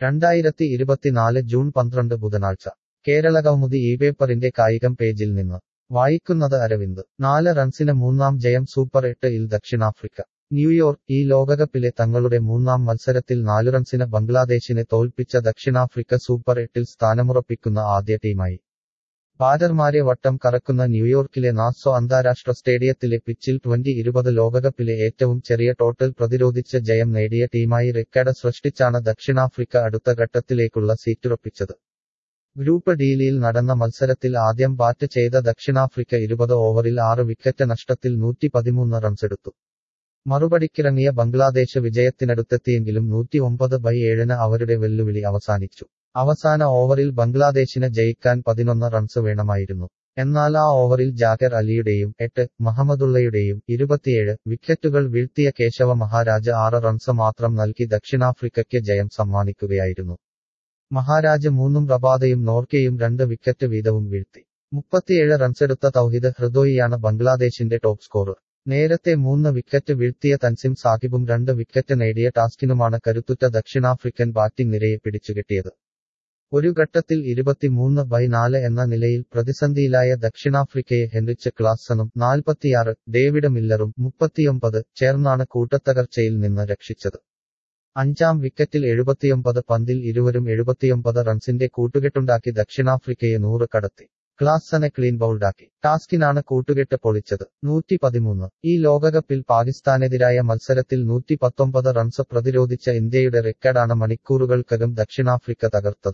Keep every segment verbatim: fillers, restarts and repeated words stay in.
രണ്ടായിരത്തി ഇരുപത്തിനാല് ജൂൺ പന്ത്രണ്ട് ബുധനാഴ്ച കേരളകൗമുദി ഈ പേപ്പറിന്റെ കായികം പേജിൽ നിന്ന് വായിക്കുന്നത് അരവിന്ദ്. നാല് റൺസിന് മൂന്നാം ജയം സൂപ്പർ എട്ട് ഇൽ ദക്ഷിണാഫ്രിക്ക. ന്യൂയോർക്ക്. ഈ ലോകകപ്പിലെ തങ്ങളുടെ മൂന്നാം മത്സരത്തിൽ നാലു റൺസിന് ബംഗ്ലാദേശിനെ തോൽപ്പിച്ച ദക്ഷിണാഫ്രിക്ക സൂപ്പർ എട്ടിൽ സ്ഥാനമുറപ്പിക്കുന്ന ആദ്യ ടീമായി. ബാറ്റർമാരെ വട്ടം കറക്കുന്ന ന്യൂയോർക്കിലെ നാസോ അന്താരാഷ്ട്ര സ്റ്റേഡിയത്തിലെ പിച്ചിൽ ട്വന്റി ഇരുപത് ലോകകപ്പിലെ ഏറ്റവും ചെറിയ ടോട്ടൽ പ്രതിരോധിച്ച് ജയം നേടിയ ടീമായി റെക്കോർഡ് സൃഷ്ടിച്ചാണ് ദക്ഷിണാഫ്രിക്ക അടുത്ത ഘട്ടത്തിലേക്കുള്ള സീറ്റുറപ്പിച്ചത്. ഗ്രൂപ്പ് ഡിയിൽ നടന്ന മത്സരത്തിൽ ആദ്യം ബാറ്റ് ചെയ്ത ദക്ഷിണാഫ്രിക്ക ഇരുപത് ഓവറിൽ ആറ് വിക്കറ്റ് നഷ്ടത്തിൽ നൂറ്റി പതിമൂന്ന് റൺസെടുത്തു. മറുപടിക്കിറങ്ങിയ ബംഗ്ലാദേശ് വിജയത്തിനടുത്തെത്തിയെങ്കിലും നൂറ്റി ഒമ്പത് ബൈ ഏഴിന് അവരുടെ വെല്ലുവിളി അവസാനിച്ചു. അവസാന ഓവറിൽ ബംഗ്ലാദേശിന് ജയിക്കാൻ പതിനൊന്ന് റൺസ് വേണമായിരുന്നു. എന്നാൽ ആ ഓവറിൽ ജാകർ അലിയുടെയും എട്ട് മുഹമ്മദുള്ളയുടെയും ഇരുപത്തിയേഴ് വിക്കറ്റുകൾ വീഴ്ത്തിയ കേശവ മഹാരാജ് ആറ് റൺസ് മാത്രം നൽകി ദക്ഷിണാഫ്രിക്കയ്ക്ക് ജയം സമ്മാനിക്കുകയായിരുന്നു. മഹാരാജ് മൂന്നും റബാദയും നോർക്കയും രണ്ട് വിക്കറ്റ് വീതവും വീഴ്ത്തി. മുപ്പത്തിയേഴ് റൺസെടുത്ത തൗഹിദ് ഹൃദോയിയാണ് ബംഗ്ലാദേശിന്റെ ടോപ്പ് സ്കോറർ. നേരത്തെ മൂന്ന് വിക്കറ്റ് വീഴ്ത്തിയ തൻസിം സാഹിബും രണ്ട് വിക്കറ്റ് നേടിയ ടാസ്കിനുമാണ് കരുത്തുറ്റ ദക്ഷിണാഫ്രിക്കൻ ബാറ്റിംഗ് നിരയെ പിടിച്ചുകെട്ടിയത്. ഒരു ഘട്ടത്തിൽ ഇരുപത്തിമൂന്ന് ബൈ നാല് എന്ന നിലയിൽ പ്രതിസന്ധിയിലായ ദക്ഷിണാഫ്രിക്കയെ ഹെൻറിച്ച് ക്ലാസനും നാൽപ്പത്തിയാറ് ഡേവിഡ് മില്ലറും മുപ്പത്തിയൊമ്പത് ചേർന്നാണ് കൂട്ടത്തകർച്ചയിൽ നിന്ന് രക്ഷിച്ചത്. അഞ്ചാം വിക്കറ്റിൽ എഴുപത്തിയൊമ്പത് പന്തിൽ ഇരുവരും എഴുപത്തിയൊമ്പത് റൺസിന്റെ കൂട്ടുകെട്ടുണ്ടാക്കി ദക്ഷിണാഫ്രിക്കയെ നൂറ് കടത്തി. ക്ലാസനെ ക്ലീൻ ബൗൾഡാക്കി. ടാസ്കിനാണ് കൂട്ടുകെട്ട് പൊളിച്ചത്. നൂറ്റി പതിമൂന്ന്. ഈ ലോകകപ്പിൽ പാകിസ്ഥാനെതിരായ മത്സരത്തിൽ നൂറ്റി പത്തൊമ്പത് റൺസ് പ്രതിരോധിച്ച ഇന്ത്യയുടെ റെക്കോർഡാണ് മണിക്കൂറുകൾക്കകം ദക്ഷിണാഫ്രിക്ക തകർത്തത്.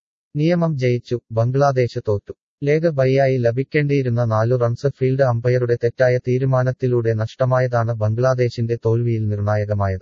നിയമം ജയിച്ചു, ബംഗ്ലാദേശ് തോറ്റു. ലേഗ് ബൈയായി ലഭിക്കേണ്ടിയിരുന്ന നാലു റൺസ് ഫീൽഡ് അമ്പയറുടെ തെറ്റായ തീരുമാനത്തിലൂടെ നഷ്ടമായതാണ് ബംഗ്ലാദേശിന്റെ തോൽവിയിൽ നിർണായകമായത്.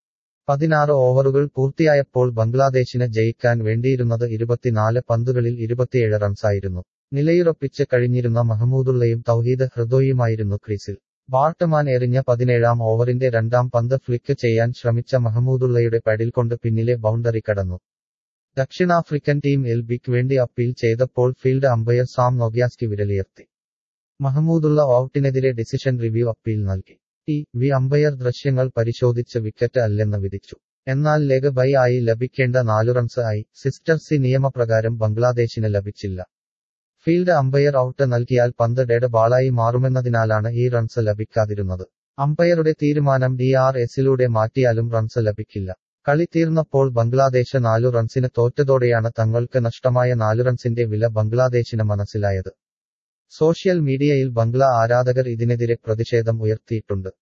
പതിനാറ് ഓവറുകൾ പൂർത്തിയായപ്പോൾ ബംഗ്ലാദേശിന് ജയിക്കാൻ വേണ്ടിയിരുന്നത് ഇരുപത്തിനാല് പന്തുകളിൽ ഇരുപത്തിയേഴ് റൺസായിരുന്നു. നിലയുറപ്പിച്ച് കഴിഞ്ഞിരുന്ന മഹ്മൂദുള്ളയും തൗഹീദ് ഹൃദോയുമായിരുന്നു ക്രീസിൽ. ബാർട്ട്മാൻ എറിഞ്ഞ പതിനേഴാം ഓവറിന്റെ രണ്ടാം പന്ത് ഫ്ലിക്ക് ചെയ്യാൻ ശ്രമിച്ച മഹ്മൂദുള്ളയുടെ പാഡിൽ കൊണ്ട് പിന്നിലെ ബൗണ്ടറി കടന്നു. ദക്ഷിണാഫ്രിക്കൻ ടീം എൽ ബിക്ക് വേണ്ടി അപ്പീൽ ചെയ്തപ്പോൾ ഫീൽഡ് അമ്പയർ സാം നോഗ്യാസ്കി വിരലിയർത്തി. മഹ്മൂദുള്ള ഔട്ടിനെതിരെ ഡിസിഷൻ റിവ്യൂ അപ്പീൽ നൽകി. ടി വി അമ്പയർ ദൃശ്യങ്ങൾ പരിശോധിച്ച് വിക്കറ്റ് അല്ലെന്ന് വിധിച്ചു. എന്നാൽ ലെഗ് ബൈ ആയി ലഭിക്കേണ്ട നാലു റൺസ് ആയി സിസ്റ്റർ സി നിയമപ്രകാരം ബംഗ്ലാദേശിന് ലഭിച്ചില്ല. ഫീൽഡ് അമ്പയർ ഔട്ട് നൽകിയാൽ പന്ത് ഡെഡ് ബാളായി മാറുമെന്നതിനാലാണ് ഈ റൺസ് ലഭിക്കാതിരുന്നത്. അമ്പയറുടെ തീരുമാനം ഡി ആർ എസിലൂടെ മാറ്റിയാലും റൺസ് ലഭിക്കില്ല. കളി തീർന്നപ്പോൾ ബംഗ്ലാദേശ് നാലു റൺസിന് തോറ്റതോടെയാണ് തങ്ങൾക്ക് നഷ്ടമായ നാലു റൺസിന്റെ വില ബംഗ്ലാദേശിന് മനസ്സിലായത്. സോഷ്യൽ മീഡിയയിൽ ബംഗ്ലാ ആരാധകർ ഇതിനെതിരെ പ്രതിഷേധം ഉയർത്തിയിട്ടുണ്ട്.